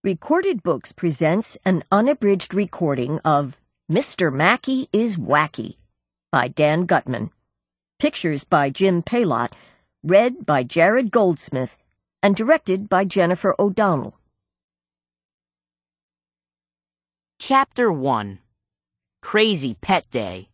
Recorded Books presents an unabridged recording of Mr. Mackey is Wacky by Dan Gutman. Pictures by Jim Paylott, read by Jared Goldsmith, and directed by Jennifer O'Donnell. Chapter 1. Crazy Pet Day.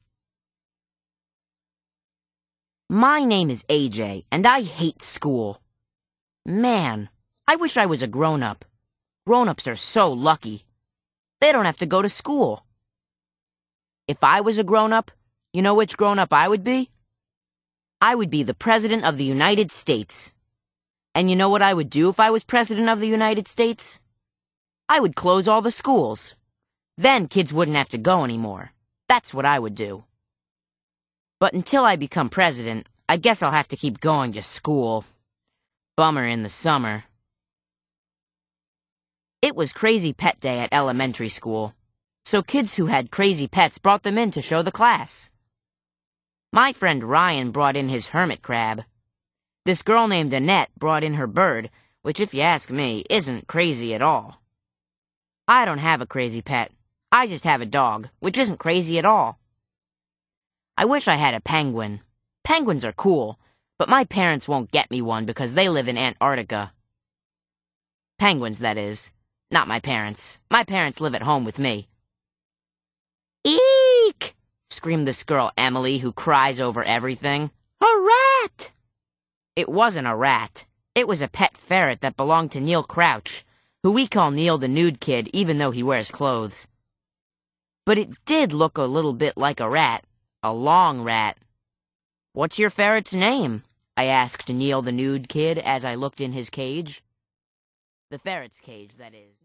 My name is AJ, and I hate school. Man, I wish I was a grown-up. Grown-ups are so lucky. They don't have to go to school. If I was a grown-up, you know which grown-up I would be? I would be the President of the United States. And you know what I would do if I was President of the United States? I would close all the schools. Then kids wouldn't have to go anymore. That's what I would do. But until I become president, I guess I'll have to keep going to school. Bummer in the summer. It was Crazy Pet Day at elementary school, so kids who had crazy pets brought them in to show the class. My friend Ryan brought in his hermit crab. This girl named Annette brought in her bird, which, if you ask me, isn't crazy at all. I don't have a crazy pet. I just have a dog, which isn't crazy at all. I wish I had a penguin. Penguins are cool, but my parents won't get me one because they live in Antarctica. Penguins, that is. Not my parents. My parents live at home with me. Eek! Screamed this girl Emily, who cries over everything. A rat! It wasn't a rat. It was a pet ferret that belonged to Neil Crouch, who we call Neil the Nude Kid even though he wears clothes. But it did look a little bit like a rat. A long rat. What's your ferret's name? I asked Neil the Nude Kid as I looked in his cage. The ferret's cage, that is.